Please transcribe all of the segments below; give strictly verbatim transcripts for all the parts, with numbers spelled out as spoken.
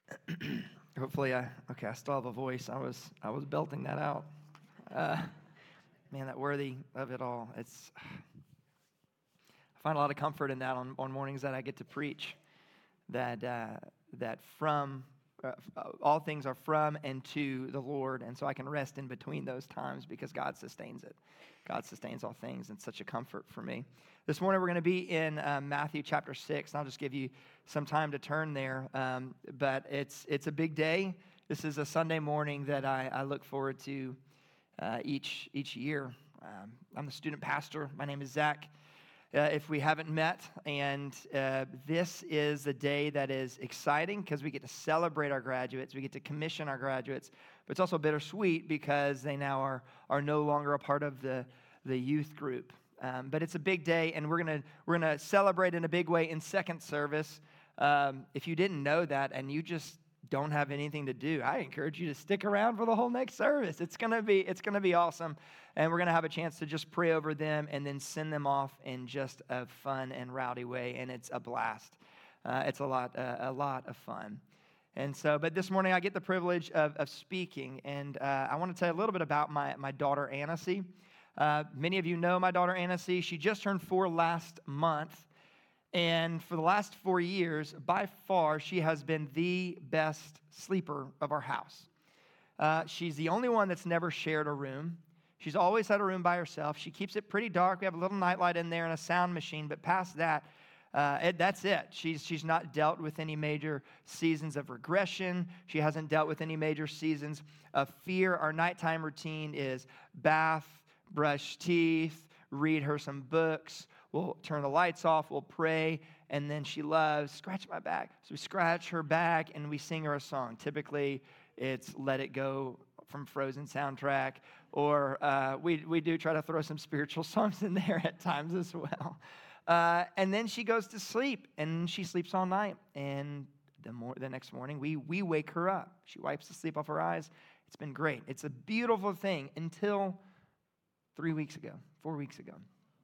Hopefully, I okay. I still have a voice. I was I was belting that out. Uh, man, that worthy of it all. It's I find a lot of comfort in that on, on mornings that I get to preach. That uh, that from uh, all things are from and to the Lord, and so I can rest in between those times because God sustains it. God sustains all things, and such a comfort for me. This morning we're going to be in uh, Matthew chapter six, and I'll just give you some time to turn there. Um, but it's it's a big day. This is a Sunday morning that I, I look forward to uh, each each year. Um, I'm the student pastor. My name is Zach. Uh, if we haven't met, and uh, this is a day that is exciting because we get to celebrate our graduates, we get to commission our graduates, but it's also bittersweet because they now are are no longer a part of the, the youth group. Um, but it's a big day, and we're gonna we're gonna celebrate in a big way in second service. Um, if you didn't know that, and you just don't have anything to do, I encourage you to stick around for the whole next service. It's gonna be it's gonna be awesome, and we're gonna have a chance to just pray over them and then send them off in just a fun and rowdy way, and it's a blast. Uh, it's a lot uh, a lot of fun, and so. But this morning I get the privilege of, of speaking, and uh, I want to tell you a little bit about my my daughter Annecy. Uh, many of you know my daughter Annecy. She just turned four last month. And for the last four years, by far, she has been the best sleeper of our house. Uh, she's the only one that's never shared a room. She's always had a room by herself. She keeps it pretty dark. We have a little nightlight in there and a sound machine, but past that, uh, it, that's it. She's, she's not dealt with any major seasons of regression. She hasn't dealt with any major seasons of fear. Our nighttime routine is bath, brush teeth, read her some books. We'll turn the lights off, we'll pray, and then she loves, scratch my back. So we scratch her back and we sing her a song. Typically, it's Let It Go from Frozen soundtrack, or uh, we, we do try to throw some spiritual songs in there at times as well. Uh, and then she goes to sleep, and she sleeps all night. And the, mor- the next morning, we, we wake her up. She wipes the sleep off her eyes. It's been great. It's a beautiful thing until three weeks ago, four weeks ago.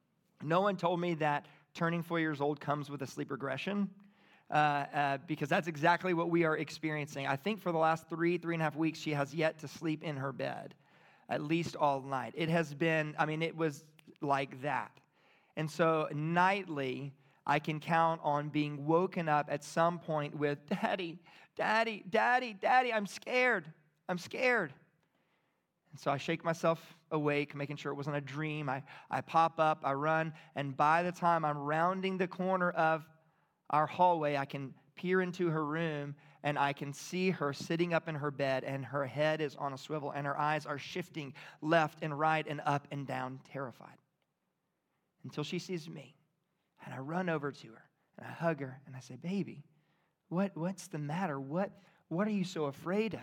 No one told me that turning four years old comes with a sleep regression, uh, uh, because that's exactly what we are experiencing. I think for the last three, three and a half weeks, she has yet to sleep in her bed, at least all night. It has been, I mean, it was like that. And so nightly, I can count on being woken up at some point with, Daddy, Daddy, Daddy, Daddy, I'm scared. I'm scared. And so I shake myself awake, making sure it wasn't a dream. I, I pop up, I run, and by the time I'm rounding the corner of our hallway, I can peer into her room, and I can see her sitting up in her bed, and her head is on a swivel, and her eyes are shifting left and right and up and down, terrified, until she sees me. And I run over to her, and I hug her, and I say, Baby, what, what's the matter? What, what are you so afraid of?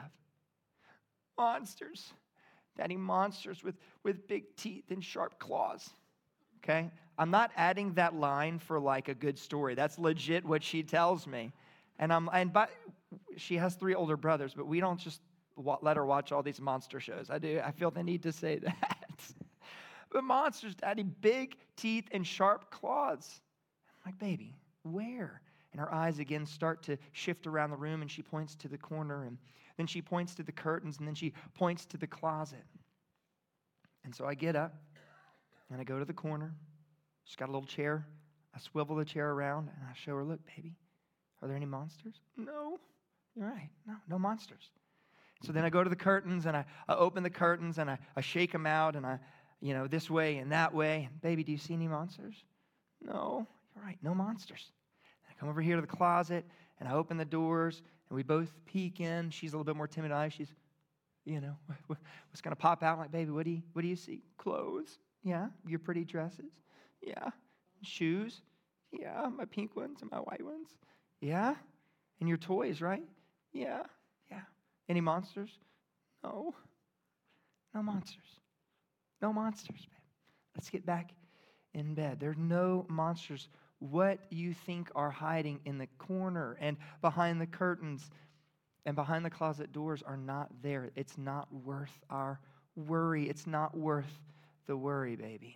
Monsters. Daddy, monsters with, with big teeth and sharp claws, okay? I'm not adding that line for like a good story. That's legit what she tells me. And I'm and but she has three older brothers, but we don't just let her watch all these monster shows. I do. I feel the need to say that. But monsters, Daddy, big teeth and sharp claws. I'm like, baby, where? And her eyes again start to shift around the room, and she points to the corner, and then she points to the curtains, and then she points to the closet. And so I get up, and I go to the corner. She's got a little chair. I swivel the chair around, and I show her, look, baby, are there any monsters? No. You're right. No, no monsters. So then I go to the curtains, and I, I open the curtains, and I, I shake them out, and I, you know, this way and that way. Baby, do you see any monsters? No. You're right. No monsters. And I come over here to the closet, and I open the doors, and we both peek in. She's a little bit more timid eyes. She's, you know, what's going to pop out? I'm like, baby, what do you, what do you see? Clothes? Yeah. Your pretty dresses? Yeah. Shoes? Yeah. My pink ones and my white ones? Yeah. And your toys, right? Yeah. Yeah. Any monsters? No. No monsters. No monsters, babe. Let's get back in bed. There's no monsters. What you think are hiding in the corner and behind the curtains and behind the closet doors are not there. It's not worth our worry. It's not worth the worry, baby.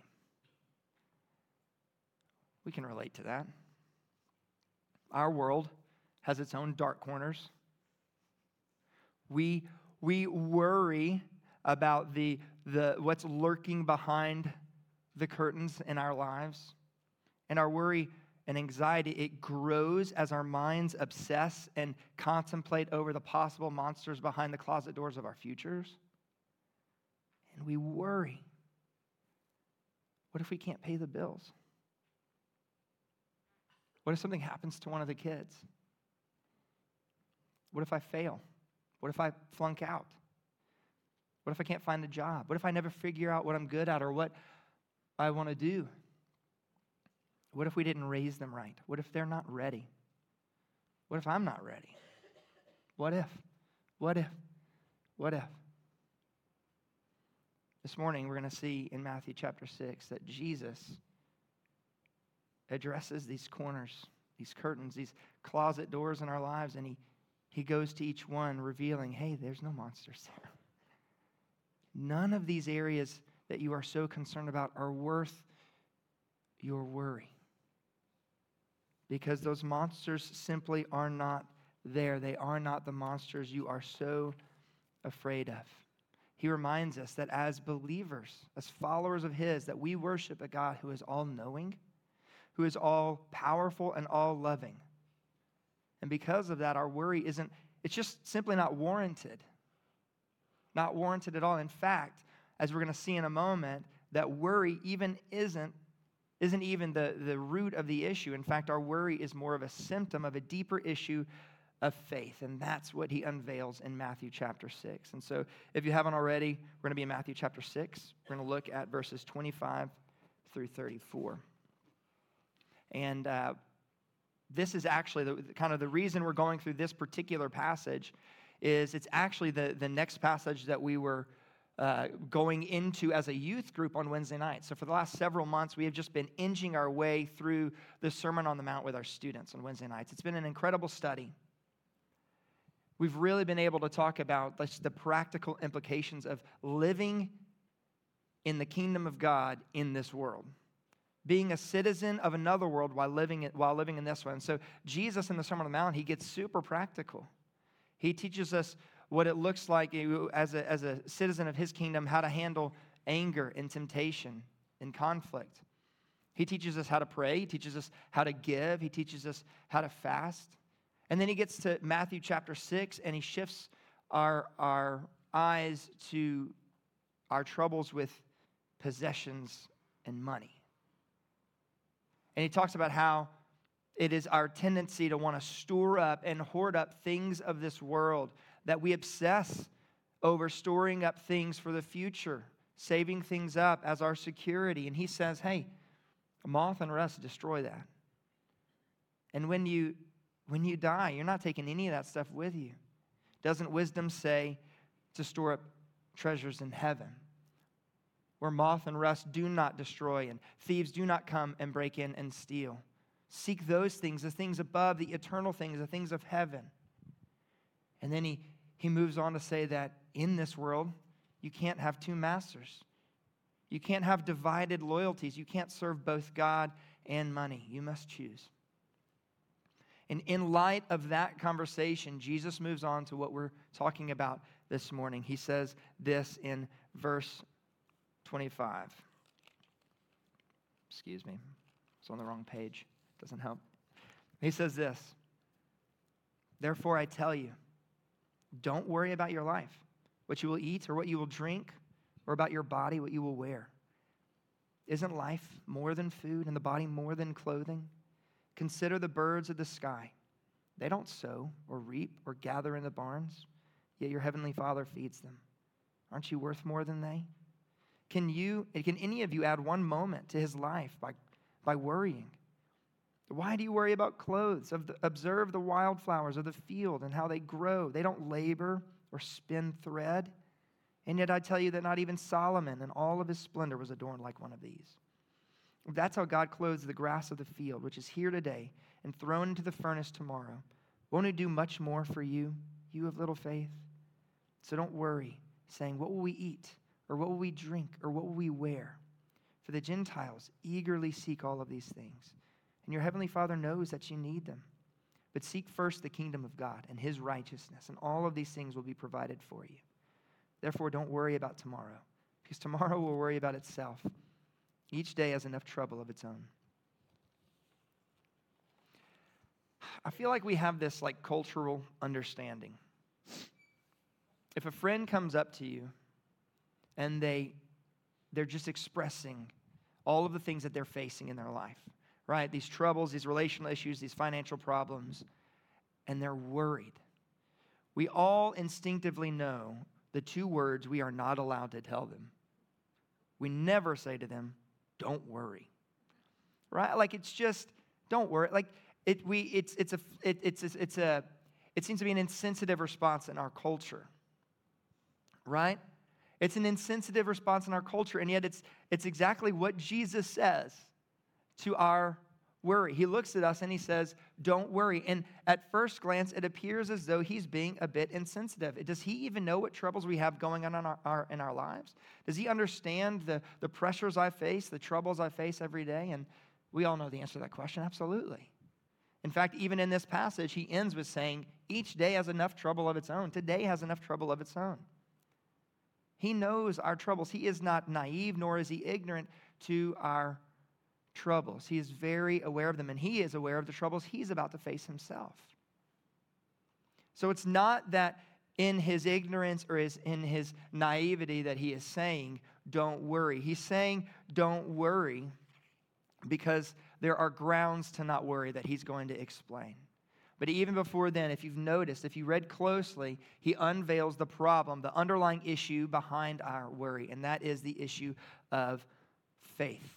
We can relate to that. Our world has its own dark corners. We, we worry about the, the, what's lurking behind the curtains in our lives. And our worry and anxiety, it grows as our minds obsess and contemplate over the possible monsters behind the closet doors of our futures. And we worry. What if we can't pay the bills? What if something happens to one of the kids? What if I fail? What if I flunk out? What if I can't find a job? What if I never figure out what I'm good at or what I want to do? What if we didn't raise them right? What if they're not ready? What if I'm not ready? What if? What if? What if? This morning, we're going to see in Matthew chapter six that Jesus addresses these corners, these curtains, these closet doors in our lives, and he, he goes to each one revealing, hey, there's no monsters there. None of these areas that you are so concerned about are worth your worry, because those monsters simply are not there. They are not the monsters you are so afraid of. He reminds us that as believers, as followers of His, that we worship a God who is all-knowing, who is all-powerful and all-loving. And because of that, our worry isn't, it's just simply not warranted. Not warranted at all. In fact, as we're going to see in a moment, that worry even isn't, isn't even the, the root of the issue. In fact, our worry is more of a symptom of a deeper issue of faith, and that's what he unveils in Matthew chapter six. And so if you haven't already, we're going to be in Matthew chapter six. We're going to look at verses twenty-five through thirty-four. And uh, this is actually the, kind of the reason we're going through this particular passage is it's actually the, the next passage that we were uh, going into as a youth group on Wednesday night. So for the last several months, we have just been inching our way through the Sermon on the Mount with our students on Wednesday nights. It's been an incredible study. We've really been able to talk about the practical implications of living in the kingdom of God in this world. Being a citizen of another world while living, while living in this one. So Jesus in the Sermon on the Mount, he gets super practical. He teaches us what it looks like as a, as a citizen of his kingdom, how to handle anger and temptation and conflict. He teaches us how to pray. He teaches us how to give. He teaches us how to fast. And then he gets to Matthew chapter six, and he shifts our, our eyes to our troubles with possessions and money. And he talks about how it is our tendency to want to store up and hoard up things of this world, that we obsess over storing up things for the future, saving things up as our security. And he says, hey, moth and rust destroy that. And when you when you die, you're not taking any of that stuff with you. Doesn't wisdom say to store up treasures in heaven, where moth and rust do not destroy and thieves do not come and break in and steal? Seek those things, the things above, the eternal things, the things of heaven. And then he, he moves on to say that in this world, you can't have two masters. You can't have divided loyalties. You can't serve both God and money. You must choose. And in light of that conversation, Jesus moves on to what we're talking about this morning. He says this in verse twenty-five. Excuse me. It's on the wrong page. Doesn't help. He says this, therefore I tell you, don't worry about your life, what you will eat or what you will drink, or about your body, what you will wear. Isn't life more than food and the body more than clothing? Consider the birds of the sky. They don't sow or reap or gather in the barns, yet your heavenly Father feeds them. Aren't you worth more than they? Can you, can any of you add one moment to his life by, by worrying? Why do you worry about clothes? Observe the wildflowers of the field and how they grow. They don't labor or spin thread. And yet I tell you that not even Solomon in all of his splendor was adorned like one of these. That's how God clothes the grass of the field, which is here today and thrown into the furnace tomorrow. Won't he do much more for you, you of little faith? So don't worry, saying, what will we eat? Or what will we drink? Or what will we wear? For the Gentiles eagerly seek all of these things. And your heavenly Father knows that you need them. But seek first the kingdom of God and his righteousness, and all of these things will be provided for you. Therefore, don't worry about tomorrow, because tomorrow will worry about itself. Each day has enough trouble of its own. I feel like we have this like cultural understanding. If a friend comes up to you and they, they're just expressing all of the things that they're facing in their life, right? These troubles, these relational issues, these financial problems, and they're worried. We all instinctively know the two words we are not allowed to tell them. We never say to them, don't worry, right? Like it's just, don't worry. Like it, we, it's, it's a, it, it's, a, it's a, it seems to be an insensitive response in our culture, right? It's an insensitive response in our culture, and yet it's, it's exactly what Jesus says to our worry. He looks at us and he says, don't worry. And at first glance, it appears as though he's being a bit insensitive. Does he even know what troubles we have going on in our, our, in our lives? Does he understand the, the pressures I face, the troubles I face every day? And we all know the answer to that question, absolutely. In fact, even in this passage, he ends with saying, each day has enough trouble of its own. Today has enough trouble of its own. He knows our troubles. He is not naive, nor is he ignorant to our troubles. He is very aware of them, and he is aware of the troubles he's about to face himself. So it's not that in his ignorance or is in his naivety that he is saying, don't worry. He's saying, don't worry, because there are grounds to not worry that he's going to explain. But even before then, if you've noticed, if you read closely, he unveils the problem, the underlying issue behind our worry, and that is the issue of faith.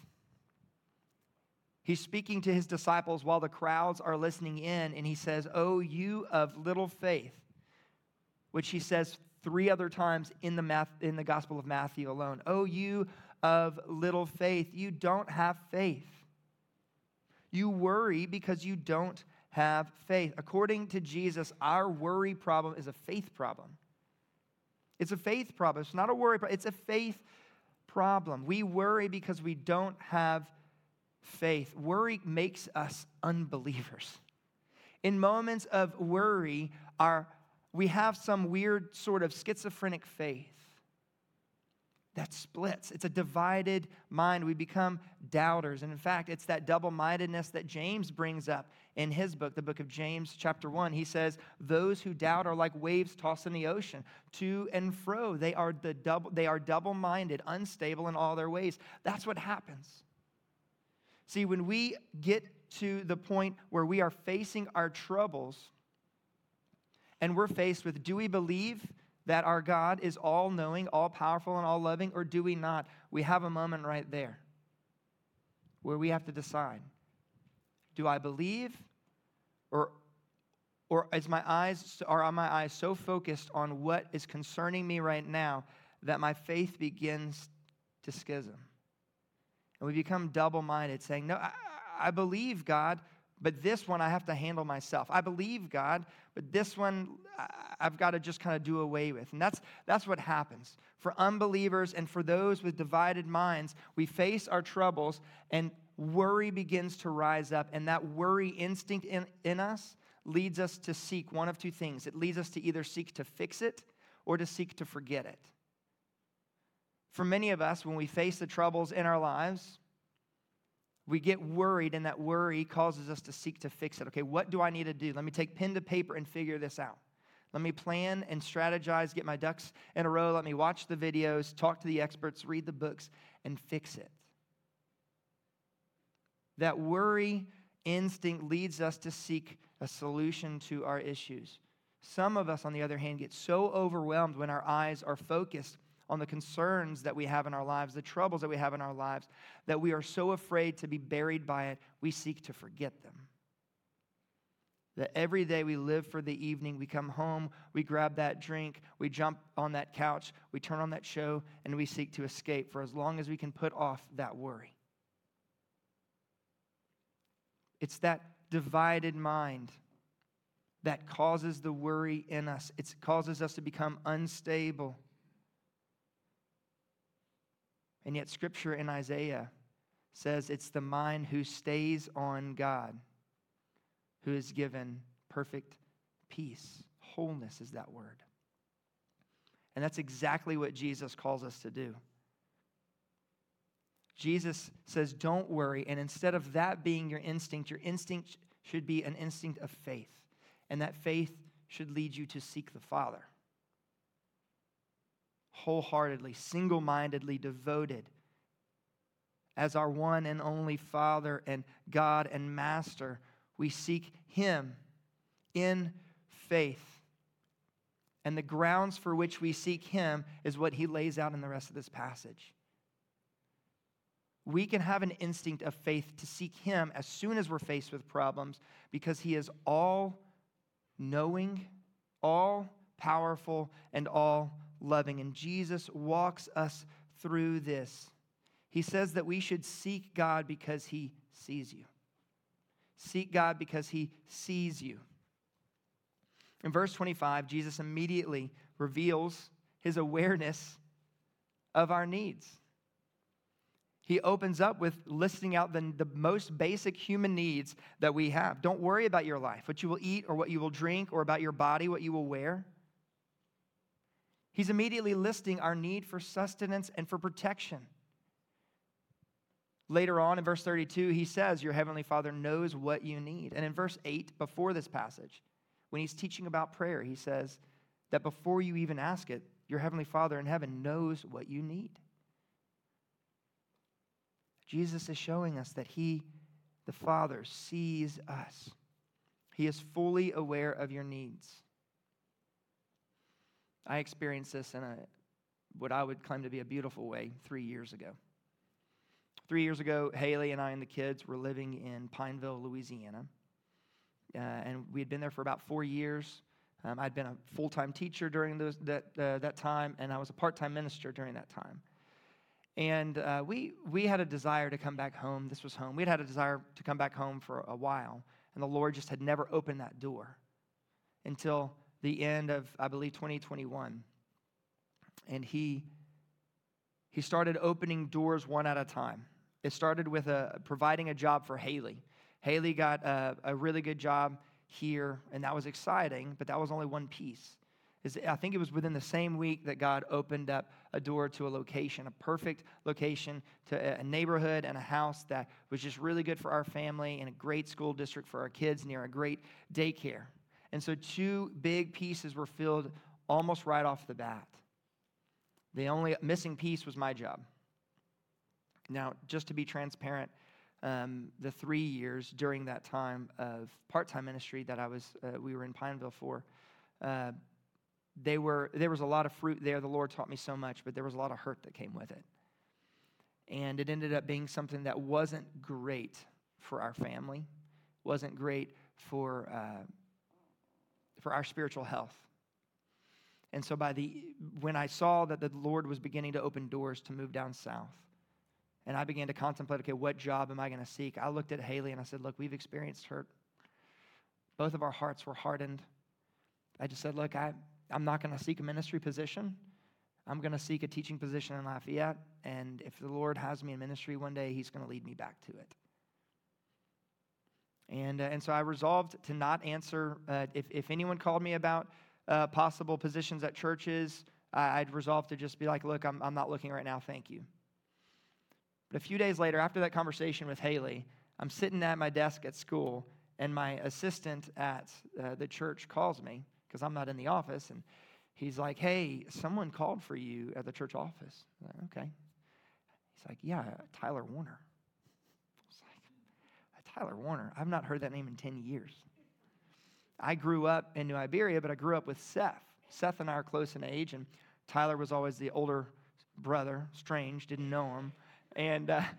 He's speaking to his disciples while the crowds are listening in, and he says, "Oh, you of little faith," which he says three other times in the math, in the Gospel of Matthew alone. "Oh, you of little faith, you don't have faith. You worry because you don't have faith." According to Jesus, our worry problem is a faith problem. It's a faith problem. It's not a worry problem. It's a faith problem. We worry because we don't have faith. Worry makes us unbelievers. In moments of worry, our, we have some weird sort of schizophrenic faith that splits. It's a divided mind. We become doubters. And in fact, it's that double-mindedness that James brings up in his book, the book of James, chapter one. He says, those who doubt are like waves tossed in the ocean, to and fro. They are the double, they are double-minded, unstable in all their ways. That's what happens. See, when we get to the point where we are facing our troubles, and we're faced with, do we believe that our God is all-knowing, all-powerful, and all-loving, or do we not? We have a moment right there where we have to decide, do I believe, or, or is my eyes, or are my eyes so focused on what is concerning me right now that my faith begins to schism? And we become double-minded, saying, no, I, I believe God, but this one I have to handle myself. I believe God, but this one I've got to just kind of do away with. And that's, that's what happens. For unbelievers and for those with divided minds, we face our troubles and worry begins to rise up. And that worry instinct in, in us leads us to seek one of two things. It leads us to either seek to fix it or to seek to forget it. For many of us, when we face the troubles in our lives, we get worried, and that worry causes us to seek to fix it. Okay, what do I need to do? Let me take pen to paper and figure this out. Let me plan and strategize, get my ducks in a row. Let me watch the videos, talk to the experts, read the books, and fix it. That worry instinct leads us to seek a solution to our issues. Some of us, on the other hand, get so overwhelmed when our eyes are focused on the concerns that we have in our lives, the troubles that we have in our lives, that we are so afraid to be buried by it, we seek to forget them. That every day we live for the evening, we come home, we grab that drink, we jump on that couch, we turn on that show, and we seek to escape for as long as we can put off that worry. It's that divided mind that causes the worry in us. It causes us to become unstable. And yet Scripture in Isaiah says it's the mind who stays on God who is given perfect peace. Wholeness is that word. And that's exactly what Jesus calls us to do. Jesus says, don't worry. And instead of that being your instinct, your instinct should be an instinct of faith. And that faith should lead you to seek the Father. Wholeheartedly, single-mindedly devoted as our one and only Father and God and Master. We seek Him in faith. And the grounds for which we seek Him is what He lays out in the rest of this passage. We can have an instinct of faith to seek Him as soon as we're faced with problems because He is all-knowing, all-powerful, and all-loving. And Jesus walks us through this. He says that we should seek God because He sees you. Seek God because He sees you. In verse twenty-five, Jesus immediately reveals His awareness of our needs. He opens up with listing out the, the most basic human needs that we have. Don't worry about your life, what you will eat or what you will drink, or about your body, what you will wear. He's immediately listing our need for sustenance and for protection. Later on in verse thirty-two, he says, your heavenly Father knows what you need. And in verse eight, before this passage, when he's teaching about prayer, he says that before you even ask it, your heavenly Father in heaven knows what you need. Jesus is showing us that He, the Father, sees us. He is fully aware of your needs. I experienced this in a what I would claim to be a beautiful way three years ago. Three years ago, Haley and I and the kids were living in Pineville, Louisiana. Uh, and we had been there for about four years. Um, I'd been a full-time teacher during those, that, uh, that time, and I was a part-time minister during that time. And uh, we we had a desire to come back home. This was home. We'd had a desire to come back home for a while, and the Lord just had never opened that door until the end of, I believe, twenty twenty-one. And he, he started opening doors one at a time. It started with a, providing a job for Haley. Haley got a, a really good job here, and that was exciting, but that was only one piece. I think it was within the same week that God opened up a door to a location, a perfect location to a neighborhood and a house that was just really good for our family and a great school district for our kids near a great daycare. And so two big pieces were filled almost right off the bat. The only missing piece was my job. Now, just to be transparent, um, the three years during that time of part-time ministry that I was, uh, we were in Pineville for, uh, They were there was a lot of fruit there. The Lord taught me so much, but there was a lot of hurt that came with it. And it ended up being something that wasn't great for our family, wasn't great for uh, for our spiritual health. And so by the when I saw that the Lord was beginning to open doors to move down south, and I began to contemplate, okay, what job am I going to seek? I looked at Haley and I said, look, we've experienced hurt. Both of our hearts were hardened. I just said, look, I I'm not going to seek a ministry position. I'm going to seek a teaching position in Lafayette. And if the Lord has me in ministry one day, He's going to lead me back to it. And, uh, and so I resolved to not answer. Uh, if, if anyone called me about uh, possible positions at churches, I, I'd resolved to just be like, look, I'm, I'm not looking right now. Thank you. But a few days later, after that conversation with Haley, I'm sitting at my desk at school, and my assistant at uh, the church calls me, because I'm not in the office, and he's like, hey, someone called for you at the church office. I'm like, okay. He's like, yeah, Tyler Warner. I was like, Tyler Warner? I've not heard that name in ten years. I grew up in New Iberia, but I grew up with Seth. Seth and I are close in age, and Tyler was always the older brother, strange, didn't know him. And uh,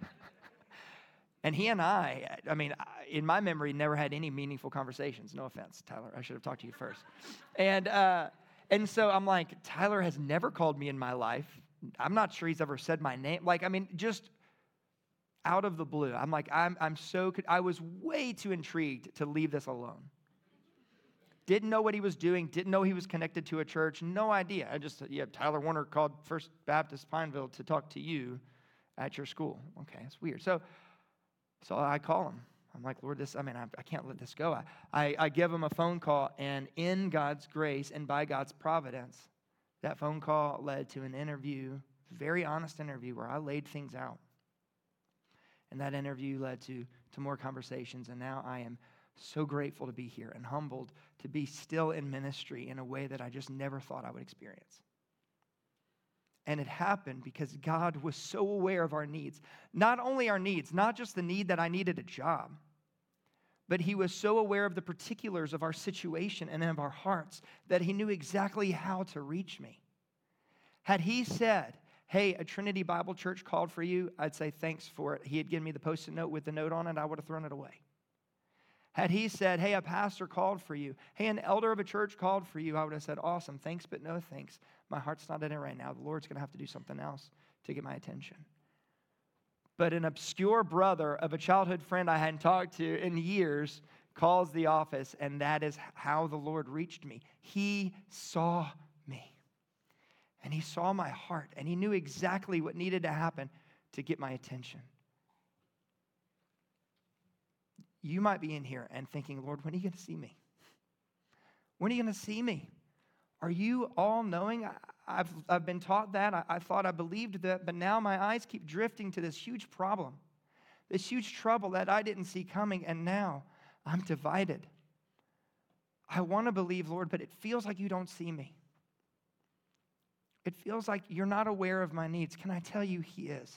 and he and I, I mean, in my memory, never had any meaningful conversations. No offense, Tyler. I should have talked to you first. And uh, and so I'm like, Tyler has never called me in my life. I'm not sure he's ever said my name. Like, I mean, just out of the blue. I'm like, I'm I'm so, I was way too intrigued to leave this alone. Didn't know what he was doing. Didn't know he was connected to a church. No idea. I just, yeah, Tyler Warner called First Baptist Pineville to talk to you at your school. Okay, it's weird. So, so I call him. I'm like, Lord, this, I mean, I, I can't let this go. I, I, I give him a phone call, and in God's grace and by God's providence, that phone call led to an interview, very honest interview, where I laid things out. And that interview led to, to more conversations, and now I am so grateful to be here and humbled to be still in ministry in a way that I just never thought I would experience. And it happened because God was so aware of our needs. Not only our needs, not just the need that I needed a job, but he was so aware of the particulars of our situation and of our hearts that he knew exactly how to reach me. Had he said, hey, a Trinity Bible Church called for you, I'd say thanks for it. He had given me the Post-it note with the note on it, I would have thrown it away. Had he said, hey, a pastor called for you, hey, an elder of a church called for you, I would have said, awesome, thanks, but no thanks. My heart's not in it right now. The Lord's going to have to do something else to get my attention. But an obscure brother of a childhood friend I hadn't talked to in years calls the office, and that is how the Lord reached me. He saw me, and he saw my heart, and he knew exactly what needed to happen to get my attention. You might be in here and thinking, Lord, when are you going to see me? When are you going to see me? Are you all knowing? I, I've, I've been taught that. I, I thought I believed that, but now my eyes keep drifting to this huge problem, this huge trouble that I didn't see coming, and now I'm divided. I want to believe, Lord, but it feels like you don't see me. It feels like you're not aware of my needs. Can I tell you, he is?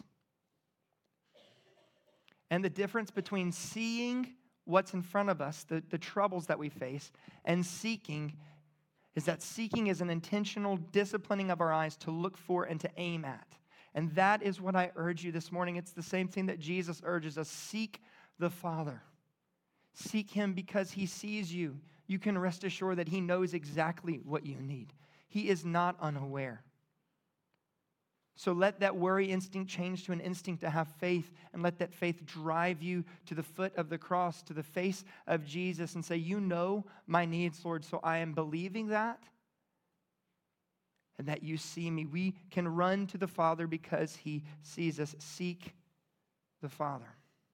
And the difference between seeing what's in front of us, the, the troubles that we face, and seeking is that seeking is an intentional disciplining of our eyes to look for and to aim at. And that is what I urge you this morning. It's the same thing that Jesus urges us. Seek the Father. Seek him because he sees you. You can rest assured that he knows exactly what you need. He is not unaware. So let that worry instinct change to an instinct to have faith, and let that faith drive you to the foot of the cross, to the face of Jesus, and say, you know my needs, Lord, so I am believing that, and that you see me. We can run to the Father because he sees us. Seek the Father.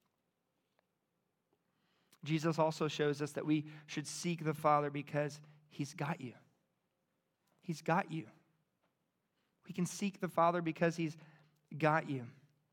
Jesus also shows us that we should seek the Father because he's got you. He's got you. We can seek the Father because he's got you.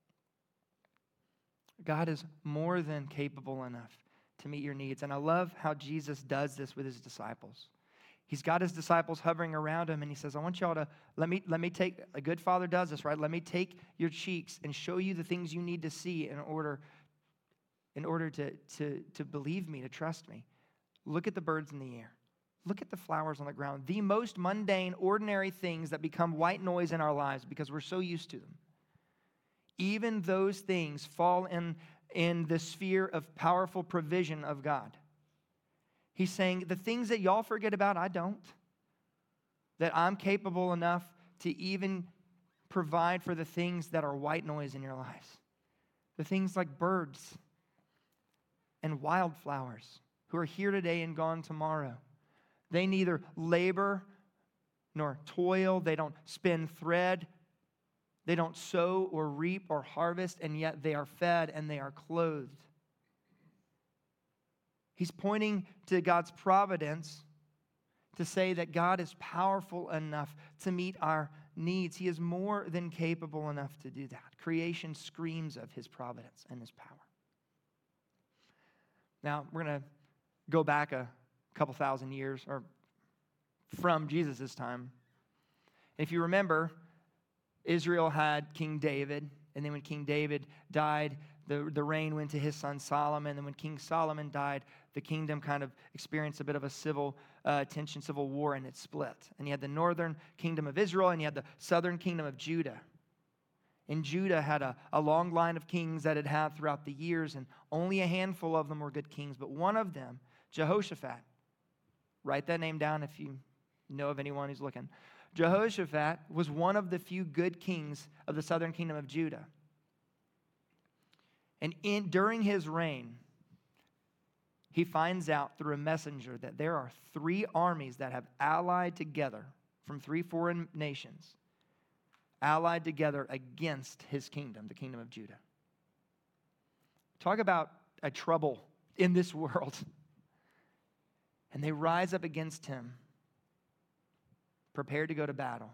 God is more than capable enough to meet your needs. And I love how Jesus does this with his disciples. He's got his disciples hovering around him, and he says, I want y'all to, let me, let me take, a good father does this, right? Let me take your cheeks and show you the things you need to see in order, in order to, to, to believe me, to trust me. Look at the birds in the air. Look at the flowers on the ground. The most mundane, ordinary things that become white noise in our lives because we're so used to them. Even those things fall in, in the sphere of powerful provision of God. He's saying, the things that y'all forget about, I don't. That I'm capable enough to even provide for the things that are white noise in your lives. The things like birds and wildflowers who are here today and gone tomorrow. They neither labor nor toil. They don't spin thread. They don't sow or reap or harvest, and yet they are fed and they are clothed. He's pointing to God's providence to say that God is powerful enough to meet our needs. He is more than capable enough to do that. Creation screams of his providence and his power. Now, we're going to go back a couple thousand years, or from Jesus' time. If you remember, Israel had King David, and then when King David died, the, the reign went to his son Solomon, and when King Solomon died, the kingdom kind of experienced a bit of a civil uh, tension, civil war, and it split. And you had the northern kingdom of Israel, and you had the southern kingdom of Judah. And Judah had a, a long line of kings that it had throughout the years, and only a handful of them were good kings, but one of them, Jehoshaphat, write that name down if you know of anyone who's looking. Jehoshaphat was one of the few good kings of the southern kingdom of Judah. And in, during his reign, he finds out through a messenger that there are three armies that have allied together from three foreign nations, allied together against his kingdom, the kingdom of Judah. Talk about a trouble in this world. And they rise up against him, prepared to go to battle.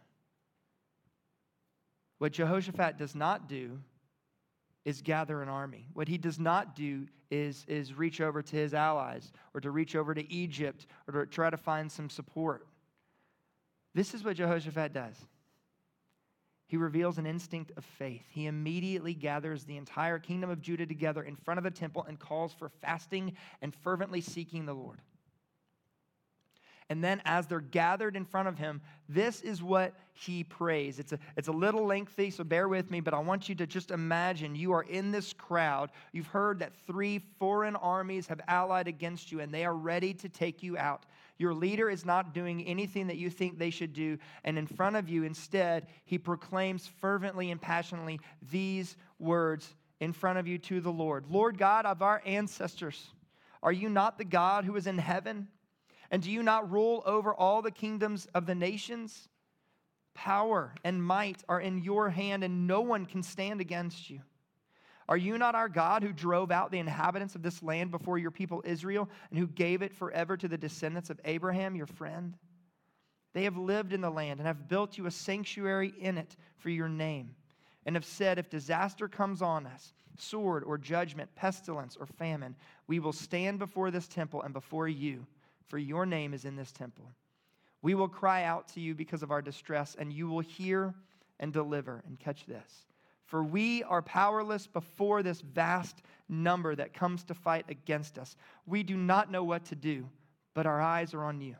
What Jehoshaphat does not do is gather an army. What he does not do is, is reach over to his allies or to reach over to Egypt or to try to find some support. This is what Jehoshaphat does. He reveals an instinct of faith. He immediately gathers the entire kingdom of Judah together in front of the temple and calls for fasting and fervently seeking the Lord. And then as they're gathered in front of him, this is what he prays. It's a, it's a little lengthy, so bear with me, but I want you to just imagine you are in this crowd. You've heard that three foreign armies have allied against you, and they are ready to take you out. Your leader is not doing anything that you think they should do, and in front of you, instead, he proclaims fervently and passionately these words in front of you to the Lord. Lord God of our ancestors, are you not the God who is in heaven? And do you not rule over all the kingdoms of the nations? Power and might are in your hand, and no one can stand against you. Are you not our God who drove out the inhabitants of this land before your people Israel, and who gave it forever to the descendants of Abraham, your friend? They have lived in the land and have built you a sanctuary in it for your name, and have said, if disaster comes on us, sword or judgment, pestilence or famine, we will stand before this temple and before you, for your name is in this temple. We will cry out to you because of our distress, and you will hear and deliver. And catch this. For we are powerless before this vast number that comes to fight against us. We do not know what to do, but our eyes are on you.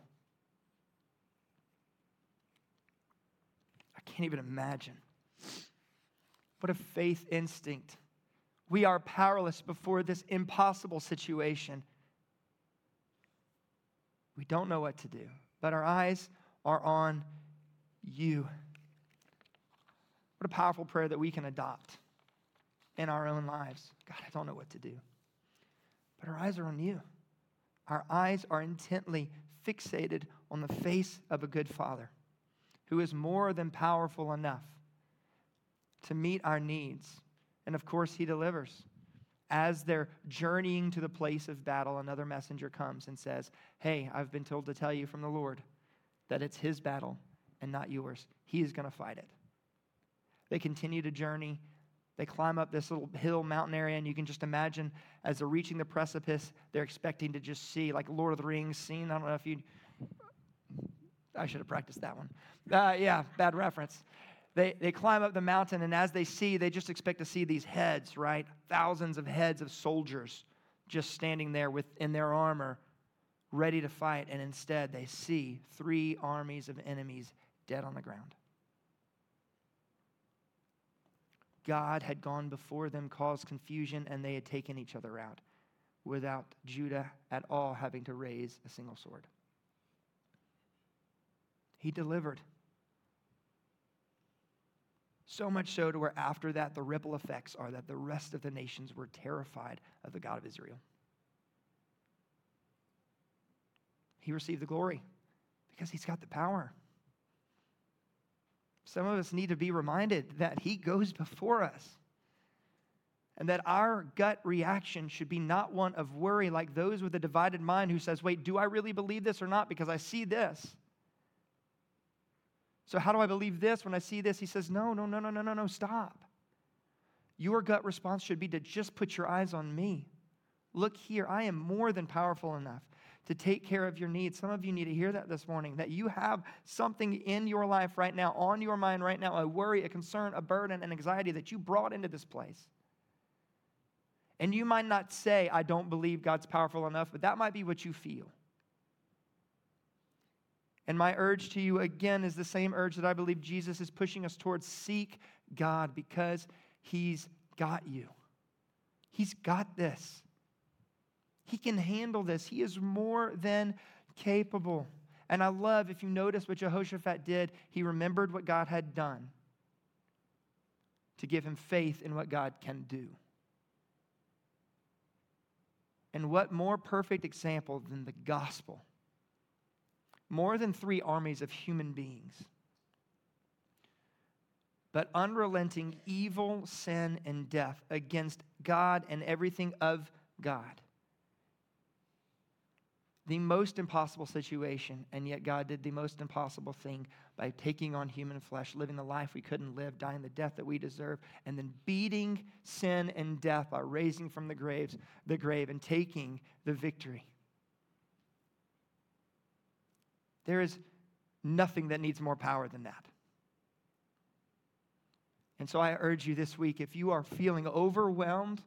I can't even imagine. What a faith instinct. We are powerless before this impossible situation. We don't know what to do, but our eyes are on you. What a powerful prayer that we can adopt in our own lives. God, I don't know what to do, but our eyes are on you. Our eyes are intently fixated on the face of a good Father who is more than powerful enough to meet our needs. And of course, he delivers. As they're journeying to the place of battle, another messenger comes and says, hey, I've been told to tell you from the Lord that it's his battle and not yours. He is going to fight it. They continue to journey. They climb up this little hill mountain area, and you can just imagine as they're reaching the precipice, they're expecting to just see, like Lord of the Rings scene. I don't know if you, I should have practiced that one. Uh, yeah, bad reference. They, they climb up the mountain, and as they see, they just expect to see these heads, right? Thousands of heads of soldiers just standing there with, in their armor, ready to fight. And instead, they see three armies of enemies dead on the ground. God had gone before them, caused confusion, and they had taken each other out without Judah at all having to raise a single sword. He delivered. So much so to where after that, the ripple effects are that the rest of the nations were terrified of the God of Israel. He received the glory because he's got the power. Some of us need to be reminded that he goes before us and that our gut reaction should be not one of worry like those with a divided mind who says, wait, do I really believe this or not because I see this? So how do I believe this when I see this? He says, no, no, no, no, no, no, no, stop. Your gut response should be to just put your eyes on me. Look here, I am more than powerful enough to take care of your needs. Some of you need to hear that this morning, that you have something in your life right now, on your mind right now, a worry, a concern, a burden, an anxiety that you brought into this place. And you might not say, I don't believe God's powerful enough, but that might be what you feel. And my urge to you, again, is the same urge that I believe Jesus is pushing us towards. Seek God because he's got you. He's got this. He can handle this. He is more than capable. And I love, if you notice what Jehoshaphat did, he remembered what God had done to give him faith in what God can do. And what more perfect example than the gospel? More than three armies of human beings, but unrelenting evil, sin, and death against God and everything of God. the most impossible situation, and yet God did the most impossible thing by taking on human flesh, living the life we couldn't live, dying the death that we deserve, and then beating sin and death by raising from the graves, the grave and taking the victory. There is nothing that needs more power than that. And so I urge you this week, if you are feeling overwhelmed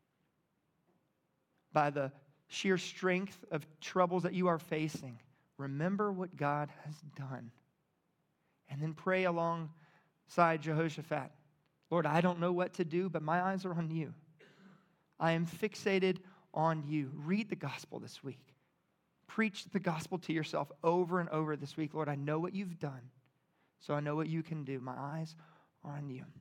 by the sheer strength of troubles that you are facing, remember what God has done. And then pray alongside Jehoshaphat. Lord, I don't know what to do, but my eyes are on you. I am fixated on you. Read the gospel this week. Preach the gospel to yourself over and over this week. Lord, I know what you've done, so I know what you can do. My eyes are on you.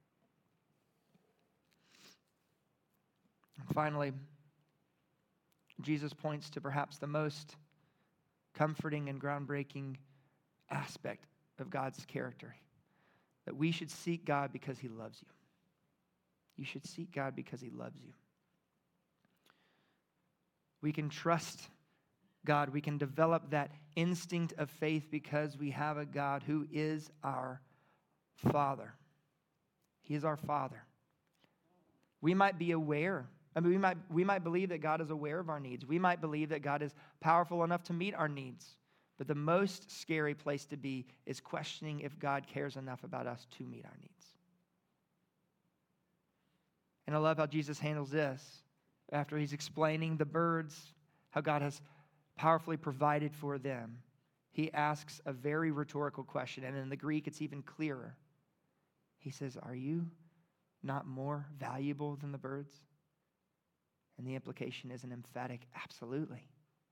And finally, Jesus points to perhaps the most comforting and groundbreaking aspect of God's character, that we should seek God because he loves you. You should seek God because he loves you. We can trust God. We can develop that instinct of faith because we have a God who is our Father. He is our Father. We might be aware I mean, we might, we might believe that God is aware of our needs. We might believe that God is powerful enough to meet our needs. But the most scary place to be is questioning if God cares enough about us to meet our needs. And I love how Jesus handles this. After he's explaining the birds, how God has powerfully provided for them, he asks a very rhetorical question. And in the Greek, it's even clearer. He says, are you not more valuable than the birds? And the implication is an emphatic absolutely.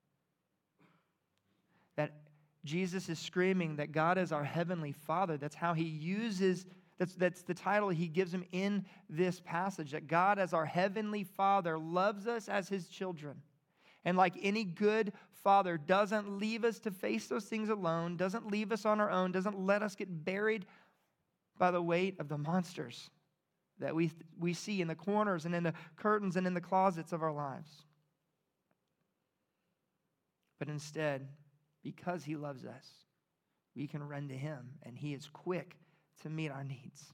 That Jesus is screaming that God is our heavenly Father. That's how he uses, that's, that's the title he gives him in this passage, that God as our heavenly Father loves us as his children. And like any good father, doesn't leave us to face those things alone, doesn't leave us on our own, doesn't let us get buried by the weight of the monsters that we, we see in the corners and in the curtains and in the closets of our lives. But instead, because he loves us, we can run to him, and he is quick to meet our needs.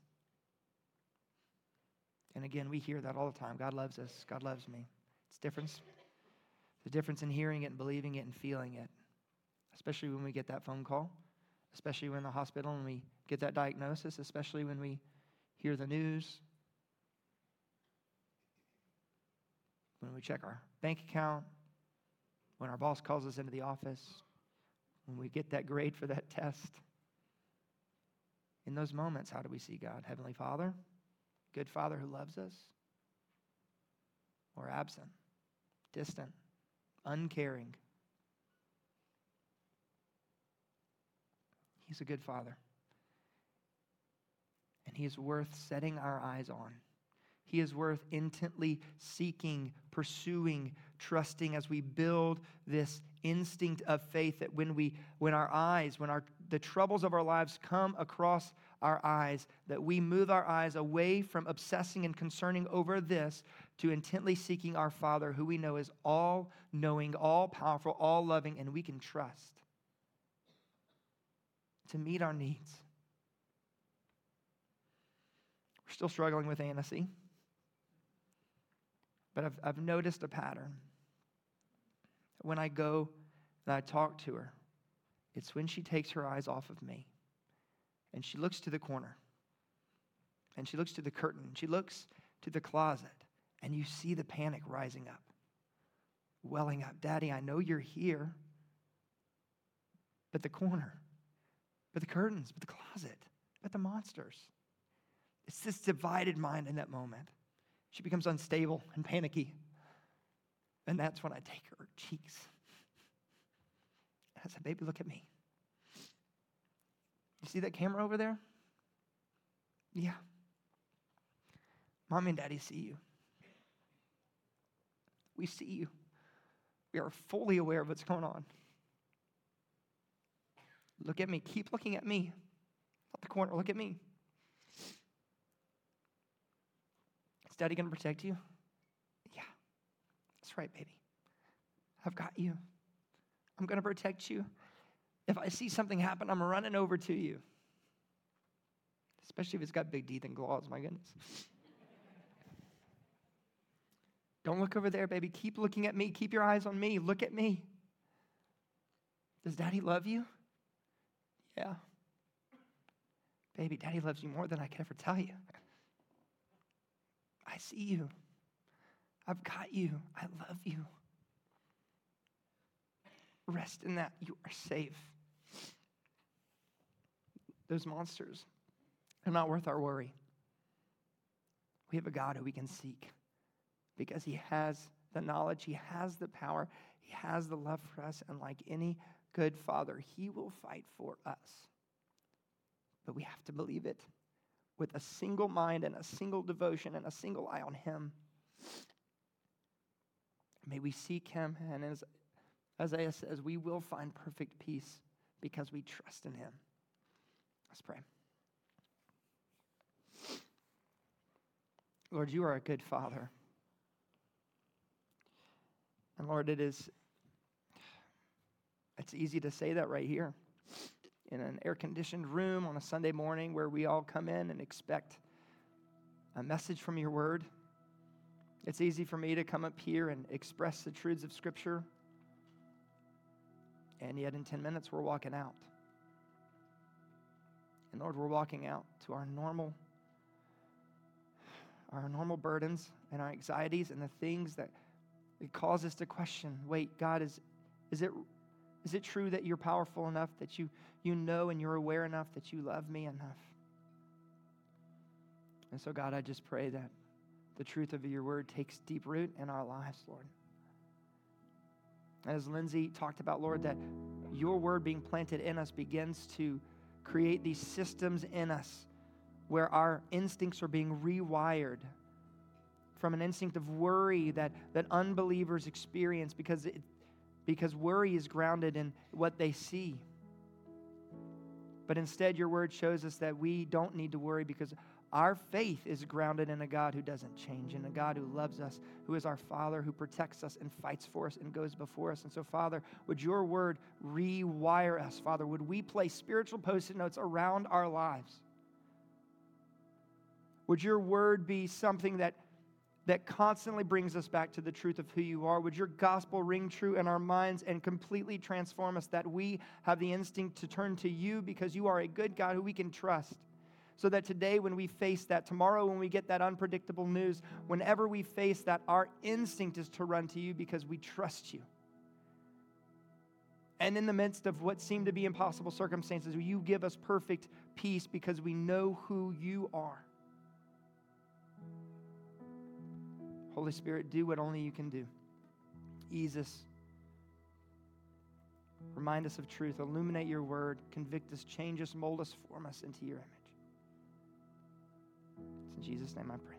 And again, we hear that all the time. God loves us. God loves me. It's difference. The difference in hearing it and believing it and feeling it, especially when we get that phone call, especially when in the hospital and we get that diagnosis, especially when we hear the news, when we check our bank account, when our boss calls us into the office, when we get that grade for that test. In those moments, how do we see God? Heavenly Father, good Father who loves us, or absent, distant, uncaring? He's a good Father, and he is worth setting our eyes on. He is worth intently seeking, pursuing, trusting as we build this instinct of faith that when we, when our eyes, when our the troubles of our lives come across our eyes, that we move our eyes away from obsessing and concerning over this to intently seeking our Father, who we know is all-knowing, all-powerful, all-loving, and we can trust to meet our needs. We're still struggling with Annecy. But I've, I've noticed a pattern. When I go and I talk to her, it's when she takes her eyes off of me and she looks to the corner and she looks to the curtain, she looks to the closet, and you see the panic rising up, welling up. Daddy, I know you're here, but the corner, but the curtains, but the closet, but the monsters. It's this divided mind in that moment. She becomes unstable and panicky. And that's when I take her cheeks. And I said, baby, look at me. You see that camera over there? Yeah. Mommy and Daddy see you. We see you. We are fully aware of what's going on. Look at me. Keep looking at me. Not the corner. Look at me. Daddy going to protect you? Yeah. That's right, baby. I've got you. I'm going to protect you. If I see something happen, I'm running over to you. Especially if it's got big teeth and claws, my goodness. Don't look over there, baby. Keep looking at me. Keep your eyes on me. Look at me. Does Daddy love you? Yeah. Baby, Daddy loves you more than I could ever tell you. I see you. I've got you. I love you. Rest in that. You are safe. Those monsters are not worth our worry. We have a God who we can seek because he has the knowledge, he has the power, he has the love for us, and like any good father, he will fight for us. But we have to believe it with a single mind and a single devotion and a single eye on him. May we seek him, and as Isaiah says, we will find perfect peace because we trust in him. Let's pray. Lord, you are a good father. And Lord, it is, it's easy to say that right here in an air-conditioned room on a Sunday morning where we all come in and expect a message from your word. It's easy for me to come up here and express the truths of Scripture, and yet in ten minutes we're walking out. And Lord, we're walking out to our normal, our normal burdens and our anxieties and the things that it cause us to question, wait, God, is, is it is it true that you're powerful enough, that you, you know and you're aware enough that you love me enough? And so, God, I just pray that the truth of your word takes deep root in our lives, Lord. As Lindsay talked about, Lord, that your word being planted in us begins to create these systems in us where our instincts are being rewired from an instinct of worry that, that unbelievers experience because, it, because worry is grounded in what they see. But instead, your word shows us that we don't need to worry because our faith is grounded in a God who doesn't change, in a God who loves us, who is our Father, who protects us and fights for us and goes before us. And so, Father, would your word rewire us? Father, would we place spiritual post-it notes around our lives? Would your word be something that that constantly brings us back to the truth of who you are? Would your gospel ring true in our minds and completely transform us, that we have the instinct to turn to you because you are a good God who we can trust? So that today when we face that, tomorrow when we get that unpredictable news, whenever we face that, our instinct is to run to you because we trust you. And in the midst of what seem to be impossible circumstances, you give us perfect peace because we know who you are. Holy Spirit, do what only you can do. Ease us. Remind us of truth. Illuminate your word. Convict us, change us, mold us, form us into your image. It's in Jesus' name I pray.